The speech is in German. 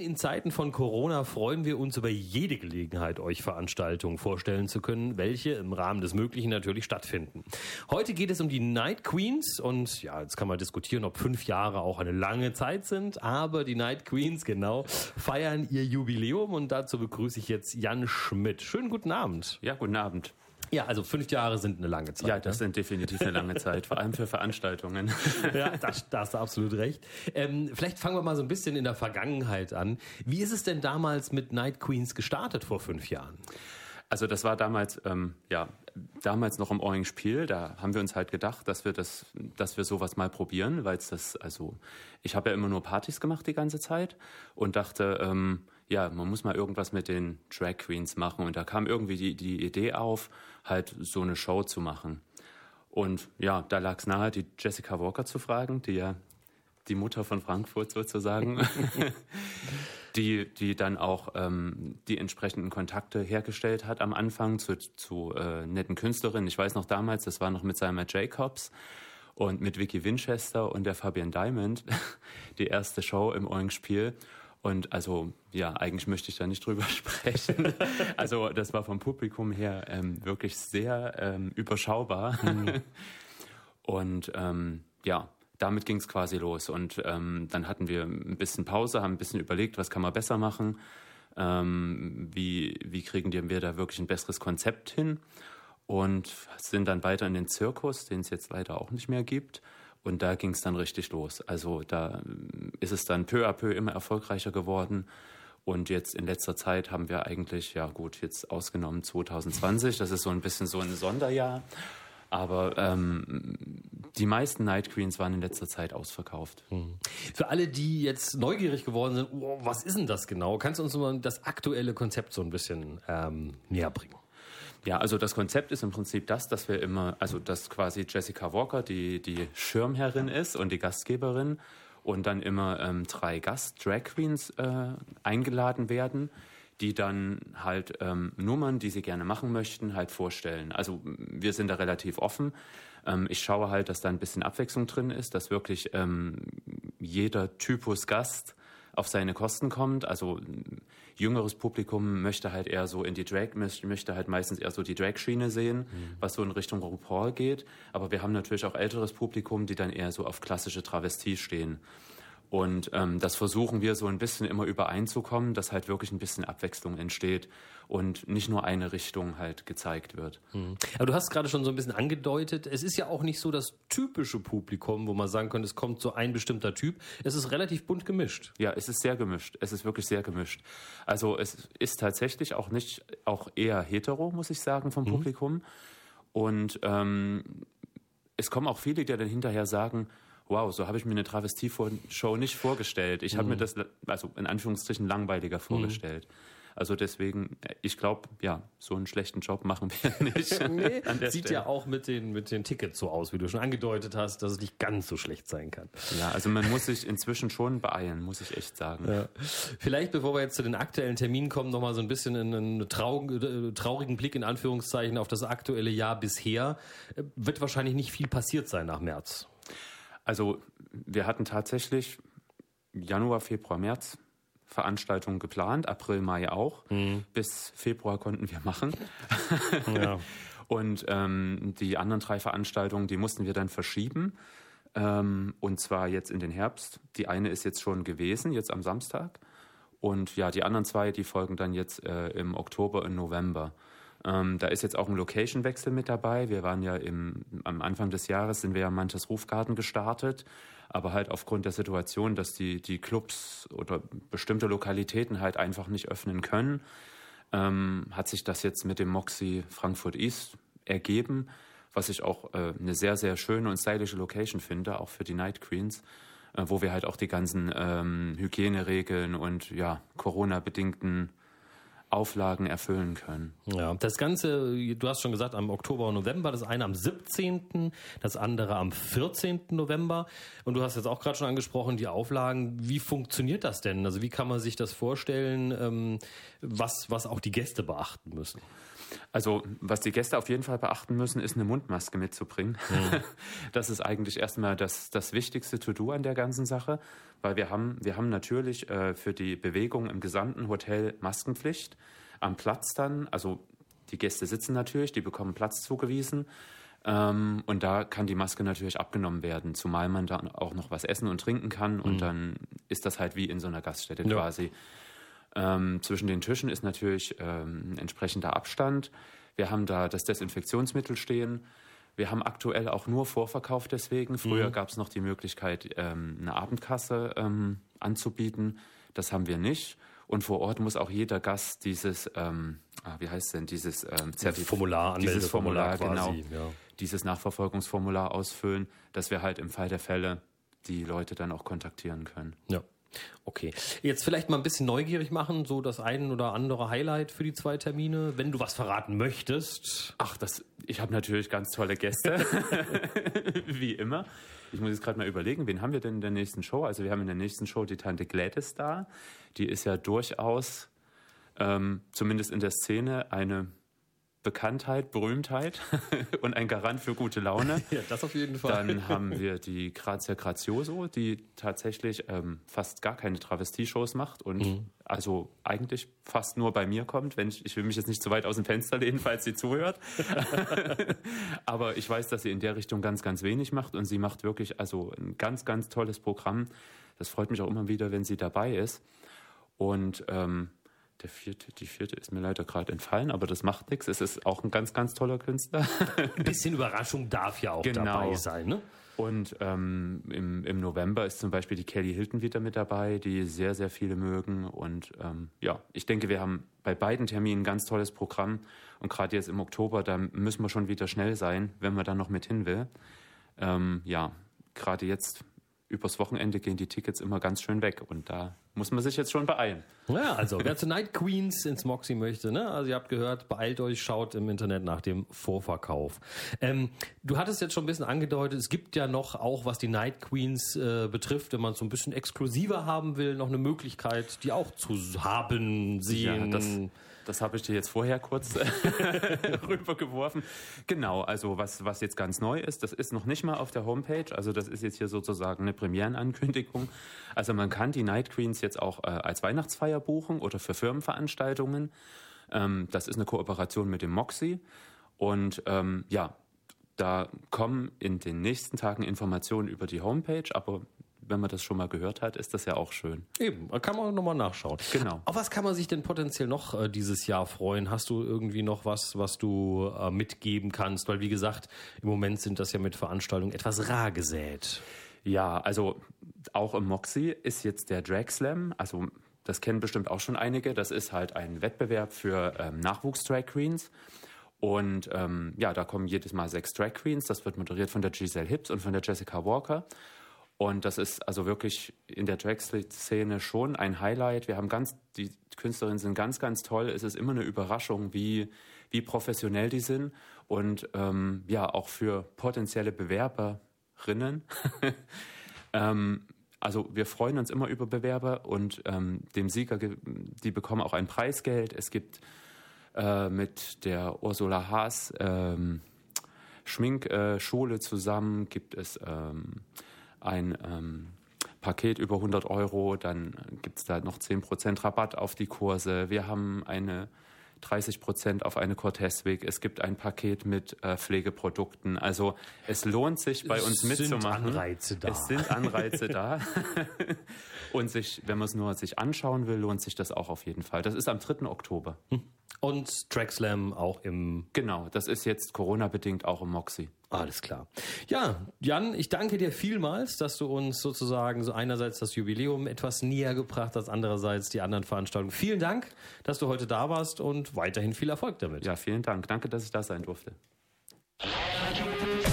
in Zeiten von Corona freuen wir uns über jede Gelegenheit, euch Veranstaltungen vorstellen zu können, welche im Rahmen des Möglichen natürlich stattfinden. Heute geht es um die Night Queens und ja, jetzt kann man diskutieren, ob 5 Jahre auch eine lange Zeit sind, aber die Night Queens, genau, feiern ihr Jubiläum und dazu begrüße ich jetzt Jan Schmidt. Schönen guten Abend. Ja, guten Abend. Ja, also 5 Jahre sind eine lange Zeit. Ja, das sind definitiv eine lange Zeit, vor allem für Veranstaltungen. Ja, da hast du absolut recht. Vielleicht fangen wir mal so ein bisschen in der Vergangenheit an. Wie ist es denn damals mit Night Queens gestartet vor 5 Jahren? Also das war damals, damals noch im Eulenspiel. Da haben wir uns halt gedacht, dass wir sowas mal probieren, weil ich habe ja immer nur Partys gemacht die ganze Zeit und dachte, man muss mal irgendwas mit den Drag Queens machen. Und da kam irgendwie die Idee auf, halt so eine Show zu machen. Und ja, da lag es nahe, die Jessica Walker zu fragen, die ja die Mutter von Frankfurt sozusagen, die dann auch die entsprechenden Kontakte hergestellt hat am Anfang zu netten Künstlerinnen. Ich weiß noch damals, das war noch mit Salma Jacobs und mit Vicky Winchester und der Fabienne Diamond, die erste Show im Eulenspiel. Und also, ja, eigentlich möchte ich da nicht drüber sprechen. Also das war vom Publikum her wirklich sehr überschaubar. Mhm. Und damit ging es quasi los. Und dann hatten wir ein bisschen Pause, haben ein bisschen überlegt, was kann man besser machen, wie kriegen wir da wirklich ein besseres Konzept hin. Und sind dann weiter in den Zirkus, den es jetzt leider auch nicht mehr gibt. Und da ging es dann richtig los. Also da ist es dann peu à peu immer erfolgreicher geworden. Und jetzt in letzter Zeit haben wir eigentlich, jetzt ausgenommen 2020, das ist so ein bisschen so ein Sonderjahr. Aber die meisten Night Queens waren in letzter Zeit ausverkauft. Für alle, die jetzt neugierig geworden sind, was ist denn das genau? Kannst du uns mal das aktuelle Konzept so ein bisschen näher bringen? Ja, also das Konzept ist im Prinzip dass wir immer, also dass quasi Jessica Walker die Schirmherrin ist und die Gastgeberin und dann immer 3 Drag Queens eingeladen werden, die dann halt Nummern, die sie gerne machen möchten, halt vorstellen. Also wir sind da relativ offen. Ich schaue halt, dass da ein bisschen Abwechslung drin ist, dass wirklich jeder Typus Gast auf seine Kosten kommt. Also jüngeres Publikum möchte halt eher so in die Drag, möchte halt meistens eher so die Drag-Schiene sehen, was so in Richtung RuPaul geht. Aber wir haben natürlich auch älteres Publikum, die dann eher so auf klassische Travestie stehen. Und das versuchen wir so ein bisschen immer übereinzukommen, dass halt wirklich ein bisschen Abwechslung entsteht und nicht nur eine Richtung halt gezeigt wird. Aber du hast gerade schon so ein bisschen angedeutet, es ist ja auch nicht so das typische Publikum, wo man sagen könnte, es kommt so ein bestimmter Typ. Es ist relativ bunt gemischt. Ja, es ist sehr gemischt. Es ist wirklich sehr gemischt. Also es ist tatsächlich auch eher hetero, muss ich sagen, vom Publikum. Und es kommen auch viele, die dann hinterher sagen, wow, so habe ich mir eine Travestie-Show nicht vorgestellt. Ich habe mir das, also in Anführungsstrichen, langweiliger vorgestellt. Also deswegen, ich glaube, so einen schlechten Job machen wir nicht. Nee, sieht ja auch mit den Tickets so aus, wie du schon angedeutet hast, dass es nicht ganz so schlecht sein kann. Ja, also man muss sich inzwischen schon beeilen, muss ich echt sagen. Ja. Vielleicht, bevor wir jetzt zu den aktuellen Terminen kommen, nochmal so ein bisschen in einen traurigen Blick in Anführungszeichen auf das aktuelle Jahr bisher. Wird wahrscheinlich nicht viel passiert sein nach März. Also wir hatten tatsächlich Januar, Februar, März Veranstaltungen geplant, April, Mai auch. Bis Februar konnten wir machen. Ja. Und die anderen 3 Veranstaltungen, die mussten wir dann verschieben. Und zwar jetzt in den Herbst. Die eine ist jetzt schon gewesen, jetzt am Samstag. Und ja, die anderen 2, die folgen dann jetzt im Oktober und November. Da ist jetzt auch ein Location-Wechsel mit dabei. Wir waren ja am Anfang des Jahres sind wir ja Manches Rufgarten gestartet, aber halt aufgrund der Situation, dass die Clubs oder bestimmte Lokalitäten halt einfach nicht öffnen können, hat sich das jetzt mit dem Moxie Frankfurt East ergeben, was ich auch eine sehr, sehr schöne und stylische Location finde, auch für die Night Queens, wo wir halt auch die ganzen Hygieneregeln und Corona-bedingten Auflagen erfüllen können. Ja, das Ganze, du hast schon gesagt, am Oktober und November, das eine am 17., das andere am 14. November. Und du hast jetzt auch gerade schon angesprochen, die Auflagen. Wie funktioniert das denn? Also wie kann man sich das vorstellen, was auch die Gäste beachten müssen? Also, was die Gäste auf jeden Fall beachten müssen, ist eine Mundmaske mitzubringen. Mhm. Das ist eigentlich erstmal das wichtigste To-Do an der ganzen Sache, weil wir haben natürlich für die Bewegung im gesamten Hotel Maskenpflicht. Am Platz dann, also die Gäste sitzen natürlich, die bekommen Platz zugewiesen. Und da kann die Maske natürlich abgenommen werden, zumal man dann auch noch was essen und trinken kann. Und dann ist das halt wie in so einer Gaststätte quasi. Zwischen den Tischen ist natürlich ein entsprechender Abstand. Wir haben da das Desinfektionsmittel stehen. Wir haben aktuell auch nur Vorverkauf deswegen. Früher gab es noch die Möglichkeit, eine Abendkasse anzubieten. Das haben wir nicht. Und vor Ort muss auch jeder Gast dieses, wie heißt denn, dieses Formular, dieses Formular, quasi, genau, dieses Nachverfolgungsformular ausfüllen, dass wir halt im Fall der Fälle die Leute dann auch kontaktieren können. Ja. Okay, jetzt vielleicht mal ein bisschen neugierig machen, so das ein oder andere Highlight für die 2 Termine, wenn du was verraten möchtest. Ach, ich habe natürlich ganz tolle Gäste, wie immer. Ich muss jetzt gerade mal überlegen, wen haben wir denn in der nächsten Show? Also wir haben in der nächsten Show die Tante Gladys da. Die ist ja durchaus, zumindest in der Szene, eine Bekanntheit, Berühmtheit und ein Garant für gute Laune. Ja, das auf jeden Fall. Dann haben wir die Grazia Grazioso, die tatsächlich fast gar keine Travestie-Shows macht und also eigentlich fast nur bei mir kommt. Ich will mich jetzt nicht zu weit aus dem Fenster lehnen, falls sie zuhört. Aber ich weiß, dass sie in der Richtung ganz, ganz wenig macht und sie macht wirklich also ein ganz, ganz tolles Programm. Das freut mich auch immer wieder, wenn sie dabei ist. Und die vierte ist mir leider gerade entfallen, aber das macht nichts. Es ist auch ein ganz, ganz toller Künstler. Ein bisschen Überraschung darf ja auch dabei sein, ne? Und im November ist zum Beispiel die Kelly Hilton wieder mit dabei, die sehr, sehr viele mögen. Und ich denke, wir haben bei beiden Terminen ein ganz tolles Programm. Und gerade jetzt im Oktober, da müssen wir schon wieder schnell sein, wenn man da noch mit hin will. Gerade jetzt übers Wochenende gehen die Tickets immer ganz schön weg und da muss man sich jetzt schon beeilen. Ja, also wer zu Night Queens ins Moxie möchte, ne? Also ihr habt gehört, beeilt euch, schaut im Internet nach dem Vorverkauf. Du hattest jetzt schon ein bisschen angedeutet, es gibt ja noch, auch was die Night Queens betrifft, wenn man es so ein bisschen exklusiver haben will, noch eine Möglichkeit, die auch zu haben, sehen. Ja, das habe ich dir jetzt vorher kurz rübergeworfen. Genau, also was jetzt ganz neu ist, das ist noch nicht mal auf der Homepage. Also das ist jetzt hier sozusagen eine Premierenankündigung. Also man kann die Night Queens jetzt auch als Weihnachtsfeier buchen oder für Firmenveranstaltungen. Das ist eine Kooperation mit dem Moxie. Und da kommen in den nächsten Tagen Informationen über die Homepage, aber wenn man das schon mal gehört hat, ist das ja auch schön. Eben, da kann man nochmal nachschauen. Genau. Auf was kann man sich denn potenziell noch dieses Jahr freuen? Hast du irgendwie noch was du mitgeben kannst? Weil wie gesagt, im Moment sind das ja mit Veranstaltungen etwas rar gesät. Ja, also auch im Moxie ist jetzt der Drag Slam, also das kennen bestimmt auch schon einige, das ist halt ein Wettbewerb für Nachwuchs-Drag Queens. Und da kommen jedes Mal 6 Drag Queens, das wird moderiert von der Giselle Hibbs und von der Jessica Walker. Und das ist also wirklich in der Drag-Szene schon ein Highlight. Die Künstlerinnen sind ganz, ganz toll. Es ist immer eine Überraschung, wie professionell die sind. Und auch für potenzielle Bewerberinnen. Also wir freuen uns immer über Bewerber und dem Sieger, die bekommen auch ein Preisgeld. Es gibt mit der Ursula Haas Schminkschule zusammen, gibt es ein Paket über 100 €, dann gibt es da noch 10% Rabatt auf die Kurse. Wir haben 30% auf eine Cortez-Wig. Es gibt ein Paket mit Pflegeprodukten. Also es lohnt sich, bei uns mitzumachen. Es sind Anreize da. Und wenn man es nur sich anschauen will, lohnt sich das auch auf jeden Fall. Das ist am 3. Oktober. Und Drag Slam auch im... Genau, das ist jetzt Corona-bedingt auch im Moxie. Alles klar. Ja, Jan, ich danke dir vielmals, dass du uns sozusagen so einerseits das Jubiläum etwas näher gebracht hast, andererseits die anderen Veranstaltungen. Vielen Dank, dass du heute da warst und weiterhin viel Erfolg damit. Ja, vielen Dank. Danke, dass ich da sein durfte.